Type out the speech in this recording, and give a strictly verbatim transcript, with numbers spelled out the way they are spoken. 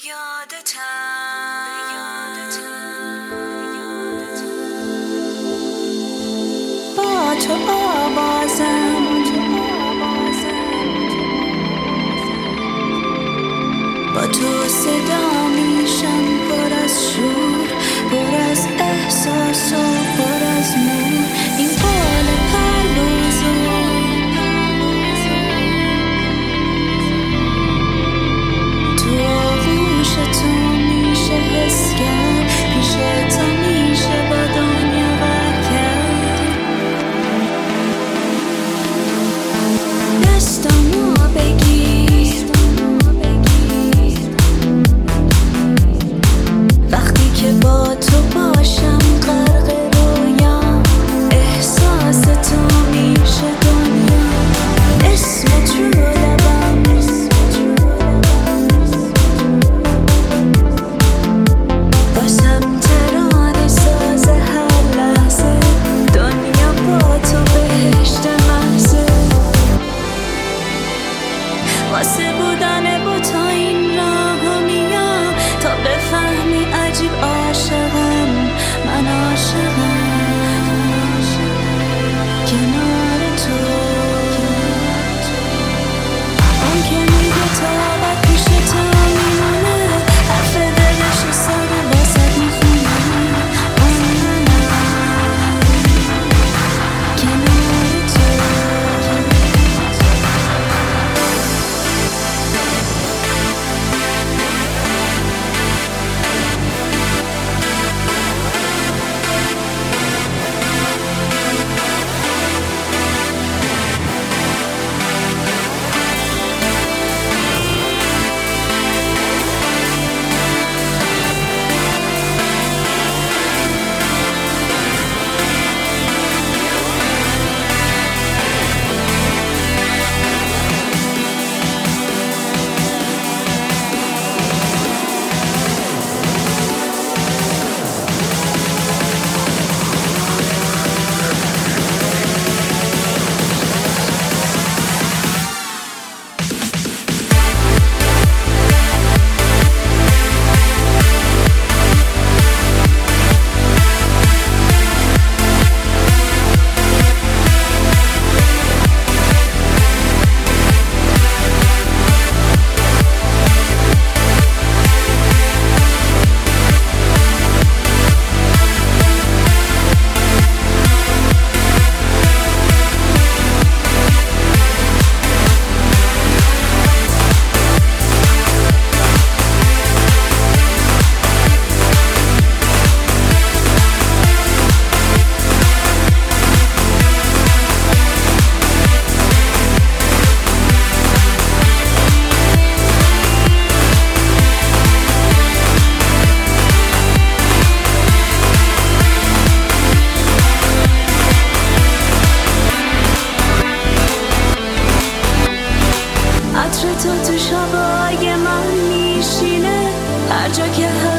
با تو آوازم با تو صدا میشم، پر از شور، پر از احساس و پر از نور. این قول پرواز تو آغوش تو میشه حس کرد، پیش تو میشه با دنیا ور کرد. دستامو بگیر وقتی که با تو باشم، غرق رویام، احساس تو میشه دنیا. اسم تو لبم، باشم ترانه ساز هر لحظه. دنیا با تو بهشت محضه. واسه بودن با تو این راه میام، تا بفهمی عجیب عاشقم، من عاشقم کنار تو. اون که میگه تا بعد پیش تو میمونه، حرف دلش ساده واسه میخونه. منم کنار تو. عطر تو تو شبای من میشینه، هر جا که